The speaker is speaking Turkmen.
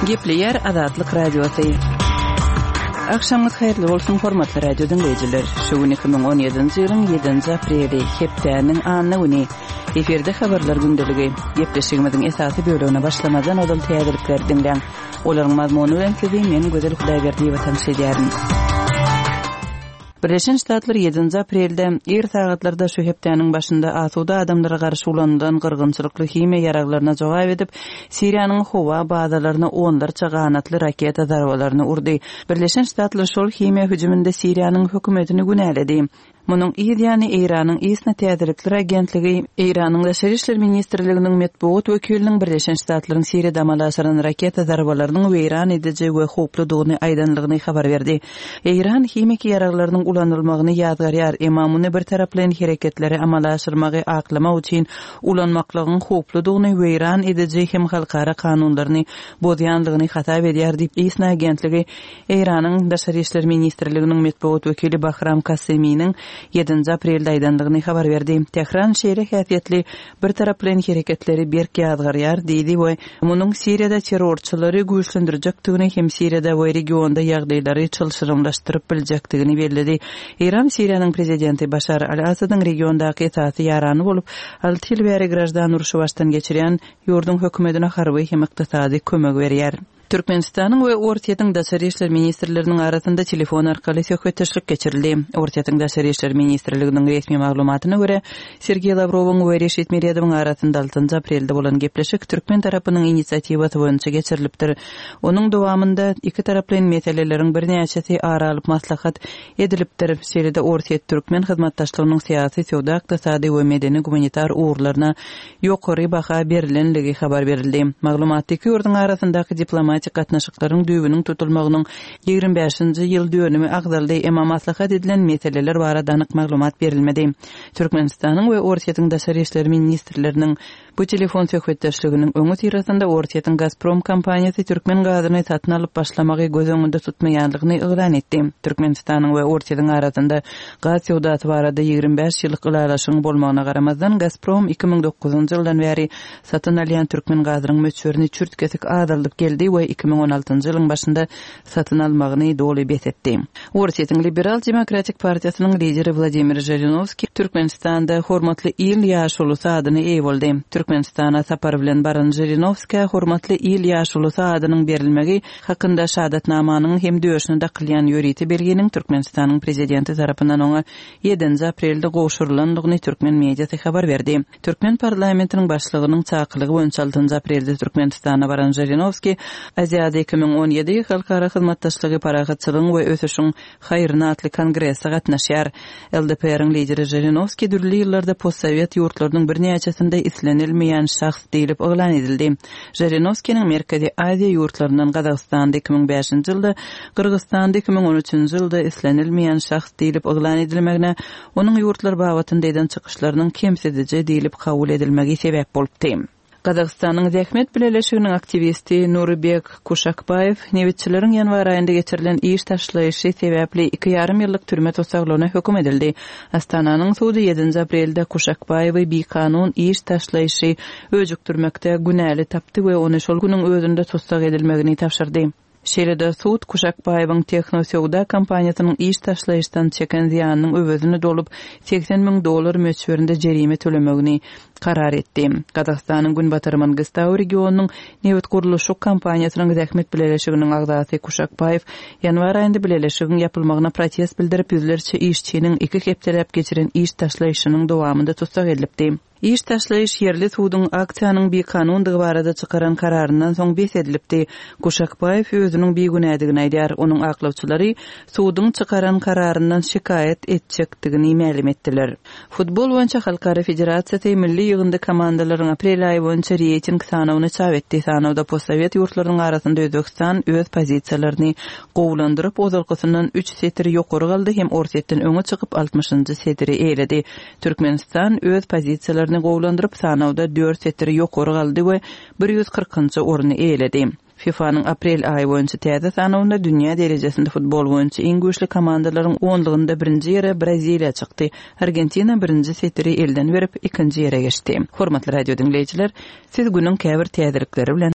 Gepleyer Azatlyk Radiosu. Akşamyz hayrly bolsun hormatly radio dinleyijiler. Şu gün 2017-nji ýylyň 7-nji apreli hepdeniň anyny güni. Eferde habarlar gündeligi. Gepleşigimiziň esasy bölümine başlamadan odal täzelikler dinleň. Olaryň mazmuny bilen sizi men Gözel Hudaýberdi we tanışdyrarym. Birleşen Ştatlar 7 aprelde er sagatlarda şu hepdeniň başynda asuda adamlara garşy ulanylan gyrgynçylykly hime ýaraglaryna jogap edip, Siriýanyň howa bazalaryna onlarça ganatly raketa zarbalaryny urdy. Birleşen Ştatlar şol hime hüjüminde Siriýanyň hökümetini günäledi. Munyň ýa-ni Iranyň isna täzelikleri agentligi Iranyň Daşary işler ministrliginiň medbuat wekiliniň Birleşen Ştatlaryň Siriýada amalaşyran raketa zarbalarynyň weýran ediji we hopludygyny aýdanlygyny habar berdi. Iran himiki ýaraglarynyň ulanylmagyny ýazgarýar, emma muny bir taraplan hereketleri amalaşyrmagy aklamak üçin ulanmaklygyň hopludygyny weýran ediji hem halkara kanunlaryny bozýanlygyny hata berýär diýip isna agentligi Iranyň Daşary işler ministrliginiň medbuat wekili Bahram Kasseminiň 7 aprelde aýdanlygyny habar berdi. Tehran şeýle häsiýetli bir taraplan hereketleri berk ýazgarýar diýdi we munyň Siriýada terrorçylary güýçlendirjekdigini hem Siriýada we regionda ýagdaýlary çylşyrymlaşdyryp biljekdigini bellädi. İran Siriýanyň prezidenti Başar al-Asadyň regiondaky etaty ýarany bolup, 6 ýyl bäri grajdan uruşy başdan geçirýän ýurdun hökümetine harby hem ykdysady kömek berýär. Türkmenistanyň we Ortaýatyň Daşary işler ministrleriniň arasynda telefon arkaly söhbetdeşlik geçirildi. Ortaýatyň Daşary işler ministrliginiň resmi maglumatyna görä, Sergey Lavrowyň we Reşit Meriýedowyň arasynda 6 aprelde bolan gepleşik Türkmen tarapynyň initsiatywasy boýunça geçirilipdir. Onuň dowamında iki taraplan meseleleriň birnäçesi aralyp maslahat edilipdir. Şeýle-de Ortaýat Türkmen hyzmatdaşlygynyň syýasy, sowda, ykdysady we medeni humanitar uğurlaryna ýokary baha berilenligi habar berildi. Maglumatdaky ýurdun arasyndaky diplomatik gatnaşyklaryň düýbüniň tutulmagynyň 25-nji ýyl dönümi agdaldy, emma maslahat edilen meseleler barada anyk maglumat berilmedi. Türkmenistanyň we Ortaýatyň Daşary işler ministrleriniň bu telefon söhbetdeşliginiň öňü tirasynda Ortaýatyň Gazprom kompaniýasy Türkmen gazyny satyn alyp başlamagy göz öňünde tutmaýanlygyny ýylan etdi. Türkmenistanyň we Ortaýatyň arasynda gaz sowdasy barada 25 ýyllyk ýylalaşyň bolmagyna garamazdan Gazprom 2009-njy ýyldan bäri satyn alýan Türkmen gazynyň möçberini çürtkesik azalyp geldi we 2016-njy ýylyň başynda satyn almagyny doly besetdi. Ortaýatyň Liberal Demokratik Partiýasynyň lideri Vladimir Zhirinovskiy Türkmenistanda hormatly il ýaşulusy adyny eýe boldy. Türkmenistana sapar bilen baran Zhirinovskiy hormatly il ýaşulusy adynyň berilmegi hakynda şahadatnamanyň hem döwüşini daklyan ýöriti bergeniň Türkmenistanyň prezidenti tarapyndan oňa 7 aprelde goşurulanlygyny Türkmen mediasy habar berdi. Türkmen parlamentiniň başlygynyň çakylygy boýunça 6 aprelde Türkmenistana baran Zhirinovskiy Aziýada 2017 halkara hyzmatdaşlygy paragatçylygyň we ösüşiň haýryna atly kongresse gatnaşýar. LDP'niň lideri Zhirinovskiy dürli ýyllarda postsovet ýurtlarynyň birnäçesinde islenilmeýän şahs diýilip oglan edildi. Zhirinovskiýiň Merkezi Aziýa ýurtlaryndan Gazagstanda 2005-nji ýylda, Kyrgyzstanda 2013-nji ýylda islenilmeýän şahs diýilip oglan edilmegine onuň ýurtlar babatynda eden çykyşlarynyň kemsedici diýilip kabul edilmegi sebäp bolupdy. Gazagstanyň Zähmet bileşiginiň aktivisti Nurbek Kuşakbayev newitçileriň ýanwar aýynda geçirilen iş taşlaýyşy sebäpli 2,5 ýyllyk türme tosaglygyna hökm edildi. Astananyň sudy 7 aprelde Kuşakbayewy bikanun iş taşlaýyşy öjükdirmekde günäli tapdy we ony şol güniň özünde tosag edilmegini tapşyrdy. Şeýle-de suud Kuşakbayewyň Technosowda kompaniýasynyň iş taşlaýyşdan çeken ziýanynyň öwezini dolup $80,000 möçberinde jerime tölemegini karar etdi. Gazagstanyň Günbatarman Gestaw regionunyň newit guruluşy kompaniýasynyň Zähmet bileşiginiň agdasy Kuşakbayew ýanwar aýynda bileşigiň ýapylmagyna protest bildirip ýüzlerçe işçiniň 2 hepdelep geçiren iş taşlaýyşynyň dowamında tutsak edilipdi. İş taşlaýyş ýerli suwdyň aksiýanyň bir kanundygy barada çykaran kararyndan soň besedilipdi. Kuşakbayew özüniň bir günädigini aýdýar. Onuň aklawçylary suwdyň çykaran kararyndan şikayet etjekdigini ma'lum etdiler. Futbol boýunça Halkara Federasiýasy milli ýygynda komandalaryň aprel aýy boýunça reyting sanawyny çap etdi. Sanawda postsovet ýurtlarynyň arasynda Özbegistan öz pozisiýalaryny gowlandyryp ozalkysyndan 3 setr ýokary galdy hem Ortaýatdan öňe çykyp 60-njy setri eýledi. Türkmenistan öz pozisiýalaryny gowlandyryp sanawda 4 setr ýokary galdy we 140-njy orny eýledi. FIFA'nın aprel ayı boyunca täze sanawynda dünýä derejesinde futbol boyunca iň güýçli komandalaryň 10-lygynda birinji ýere Braziliýa çykdy. Argentina birinji setri elden berip ikinji ýere geçdi. Hormatly radio dinleýijiler, siz günüň käbir täzelikleri bilen